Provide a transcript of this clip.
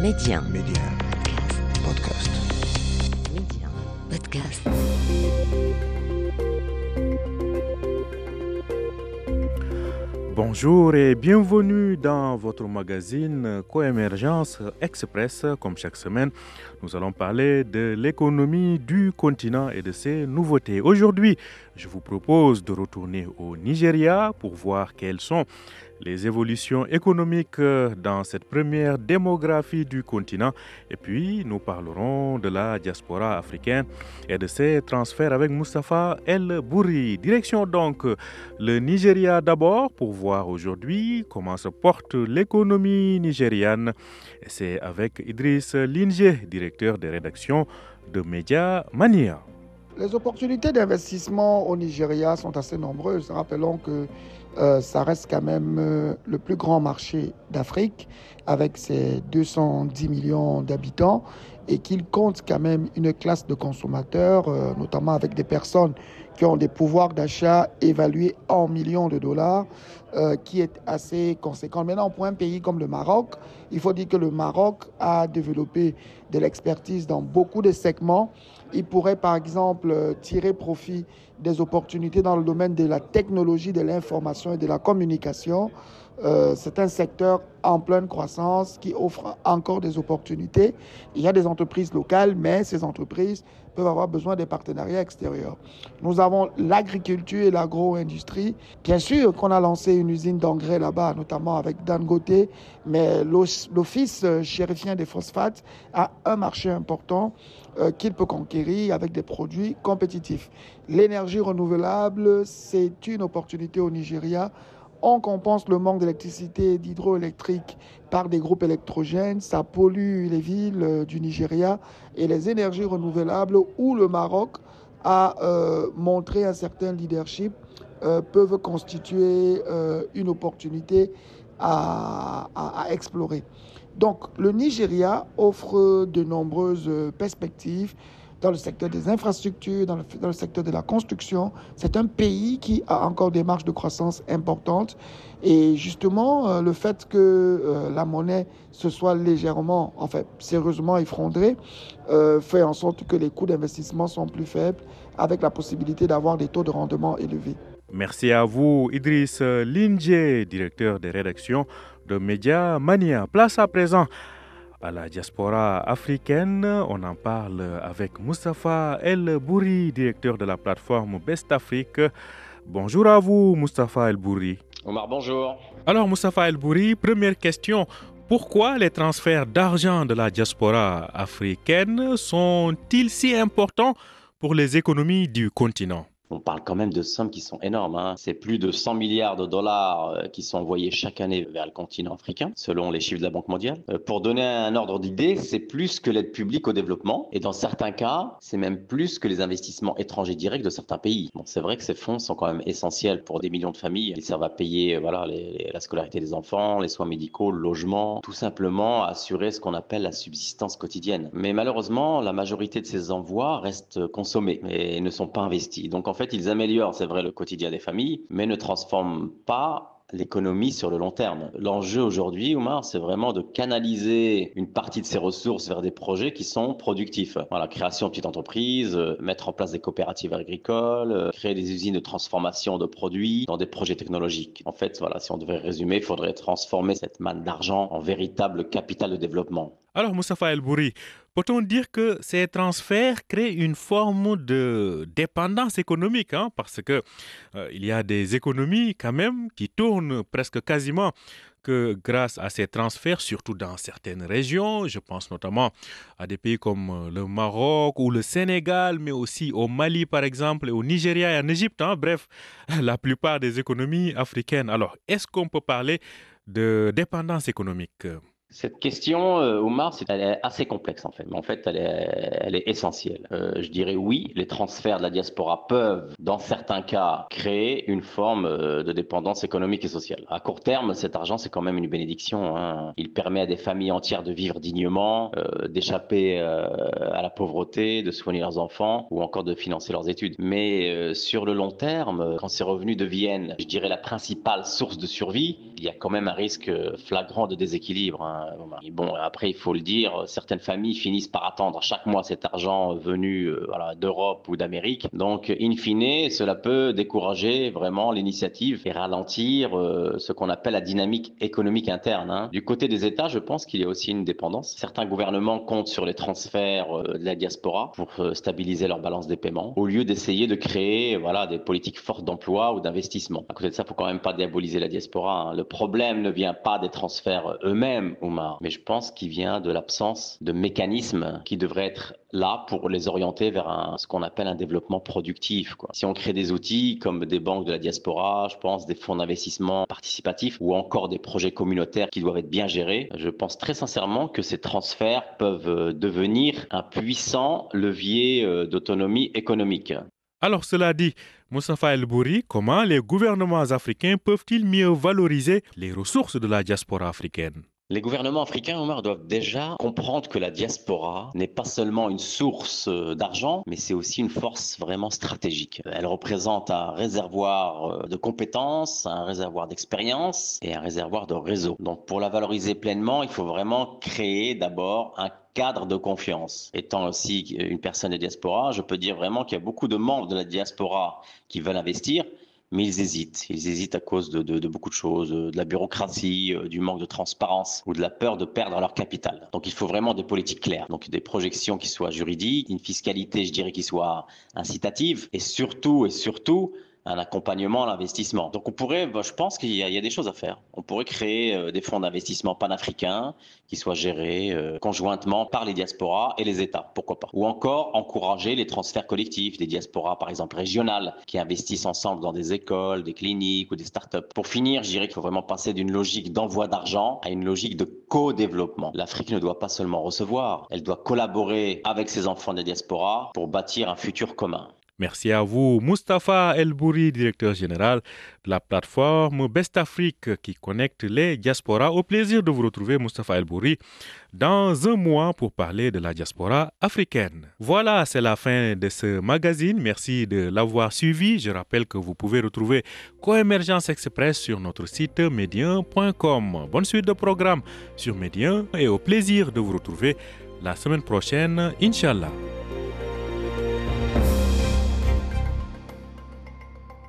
Média. Média. Podcast. Média. Podcast. Bonjour et bienvenue dans votre magazine Coémergence Express. Comme chaque semaine, nous allons parler de l'économie du continent et de ses nouveautés. Aujourd'hui, je vous propose de retourner au Nigeria pour voir quelles sont les évolutions économiques dans cette première démographie du continent. Et puis, nous parlerons de la diaspora africaine et de ses transferts avec Moustapha El Bourri. Direction donc le Nigeria d'abord pour voir aujourd'hui comment se porte l'économie nigériane. Et c'est avec Idriss Linje, directeur des rédactions de Média Mania. Les opportunités d'investissement au Nigeria sont assez nombreuses. Rappelons que ça reste quand même le plus grand marché d'Afrique avec ses 210 millions d'habitants et qu'il compte quand même une classe de consommateurs, notamment avec des personnes qui ont des pouvoirs d'achat évalués en millions de dollars, qui est assez conséquent. Maintenant, pour un pays comme le Maroc, il faut dire que le Maroc a développé de l'expertise dans beaucoup de segments. Il pourrait, par exemple, tirer profit des opportunités dans le domaine de la technologie, de l'information et de la communication. C'est un secteur en pleine croissance qui offre encore des opportunités. Il y a des entreprises locales, mais ces entreprises peuvent avoir besoin des partenariats extérieurs. Nous avons l'agriculture et l'agro-industrie. Bien sûr qu'on a lancé une usine d'engrais là-bas, notamment avec Dangote, mais l'Office chérifien des phosphates a un marché important qu'il peut conquérir avec des produits compétitifs. L'énergie renouvelable, c'est une opportunité au Nigeria. On compense le manque d'électricité et d'hydroélectrique par des groupes électrogènes. Ça pollue les villes du Nigeria et les énergies renouvelables où le Maroc a montré un certain leadership peuvent constituer une opportunité à explorer. Donc, le Nigeria offre de nombreuses perspectives dans le secteur des infrastructures, dans le secteur de la construction. C'est un pays qui a encore des marges de croissance importantes. Et justement, le fait que la monnaie se soit légèrement, sérieusement effondrée, fait en sorte que les coûts d'investissement sont plus faibles, avec la possibilité d'avoir des taux de rendement élevés. Merci à vous, Idriss Linje, directeur des rédactions de Média Mania. Place à présent à la diaspora africaine. On en parle avec Moustapha El Bourri, directeur de la plateforme Best Afrique. Bonjour à vous, Moustapha El Bourri. Omar, bonjour. Alors, Moustapha El Bourri, première question. Pourquoi les transferts d'argent de la diaspora africaine sont-ils si importants pour les économies du continent ? On parle quand même de sommes qui sont énormes. C'est plus de 100 milliards de dollars qui sont envoyés chaque année vers le continent africain, selon les chiffres de la Banque mondiale. Pour donner un ordre d'idée, c'est plus que l'aide publique au développement. Et dans certains cas, c'est même plus que les investissements étrangers directs de certains pays. Bon, c'est vrai que ces fonds sont quand même essentiels pour des millions de familles. Ils servent à payer la scolarité des enfants, les soins médicaux, le logement, tout simplement assurer ce qu'on appelle la subsistance quotidienne. Mais malheureusement, la majorité de ces envois restent consommés et ne sont pas investis. Donc en fait, ils améliorent, c'est vrai, le quotidien des familles, mais ne transforment pas l'économie sur le long terme. L'enjeu aujourd'hui, Oumar, c'est vraiment de canaliser une partie de ces ressources vers des projets qui sont productifs. Voilà, création de petites entreprises, mettre en place des coopératives agricoles, créer des usines de transformation de produits dans des projets technologiques. En fait, voilà, si on devait résumer, il faudrait transformer cette manne d'argent en véritable capital de développement. Alors, Moustapha El Bourri, peut-on dire que ces transferts créent une forme de dépendance économique, parce que il y a des économies quand même qui tournent presque quasiment que grâce à ces transferts, surtout dans certaines régions. Je pense notamment à des pays comme le Maroc ou le Sénégal, mais aussi au Mali par exemple, et au Nigeria et en Égypte. Bref, la plupart des économies africaines. Alors, est-ce qu'on peut parler de dépendance économique ? Cette question, Omar, elle est assez complexe en fait, mais en fait, elle est essentielle. Je dirais oui, les transferts de la diaspora peuvent, dans certains cas, créer une forme de dépendance économique et sociale. À court terme, cet argent, c'est quand même une bénédiction. Il permet à des familles entières de vivre dignement, d'échapper à la pauvreté, de soigner leurs enfants ou encore de financer leurs études. Mais sur le long terme, quand ces revenus deviennent, je dirais, la principale source de survie, il y a quand même un risque flagrant de déséquilibre. Et bon, après, il faut le dire, certaines familles finissent par attendre chaque mois cet argent venu d'Europe ou d'Amérique. Donc, in fine, cela peut décourager vraiment l'initiative et ralentir ce qu'on appelle la dynamique économique interne. Du côté des États, je pense qu'il y a aussi une dépendance. Certains gouvernements comptent sur les transferts de la diaspora pour stabiliser leur balance des paiements, au lieu d'essayer de créer des politiques fortes d'emploi ou d'investissement. À côté de ça, il ne faut quand même pas diaboliser la diaspora. Le problème ne vient pas des transferts eux-mêmes, Oumar, mais je pense qu'il vient de l'absence de mécanismes qui devraient être là pour les orienter vers ce qu'on appelle un développement productif. Si on crée des outils comme des banques de la diaspora, je pense des fonds d'investissement participatifs ou encore des projets communautaires qui doivent être bien gérés, je pense très sincèrement que ces transferts peuvent devenir un puissant levier d'autonomie économique. Alors cela dit, Moustapha El Bouri, comment les gouvernements africains peuvent-ils mieux valoriser les ressources de la diaspora africaine ? Les gouvernements africains, Omar, doivent déjà comprendre que la diaspora n'est pas seulement une source d'argent, mais c'est aussi une force vraiment stratégique. Elle représente un réservoir de compétences, un réservoir d'expérience et un réservoir de réseau. Donc pour la valoriser pleinement, il faut vraiment créer d'abord un cadre de confiance. Étant aussi une personne de diaspora, je peux dire vraiment qu'il y a beaucoup de membres de la diaspora qui veulent investir, mais ils hésitent. Ils hésitent à cause de beaucoup de choses, de la bureaucratie, du manque de transparence ou de la peur de perdre leur capital. Donc il faut vraiment des politiques claires, donc des projections qui soient juridiques, une fiscalité, je dirais, qui soit incitative et surtout, un accompagnement à l'investissement. Donc on pourrait, je pense qu'il y a des choses à faire. On pourrait créer des fonds d'investissement panafricains qui soient gérés conjointement par les diasporas et les États, pourquoi pas. Ou encore encourager les transferts collectifs des diasporas, par exemple régionales, qui investissent ensemble dans des écoles, des cliniques ou des startups. Pour finir, je dirais qu'il faut vraiment passer d'une logique d'envoi d'argent à une logique de co-développement. L'Afrique ne doit pas seulement recevoir, elle doit collaborer avec ses enfants des diasporas pour bâtir un futur commun. Merci à vous, Moustapha El Bouri, directeur général de la plateforme Best Afrique qui connecte les diasporas. Au plaisir de vous retrouver, Moustapha El Bouri, dans un mois pour parler de la diaspora africaine. Voilà, c'est la fin de ce magazine. Merci de l'avoir suivi. Je rappelle que vous pouvez retrouver Coémergence Express sur notre site médien.com. Bonne suite de programme sur Médien et au plaisir de vous retrouver la semaine prochaine, Inch'Allah.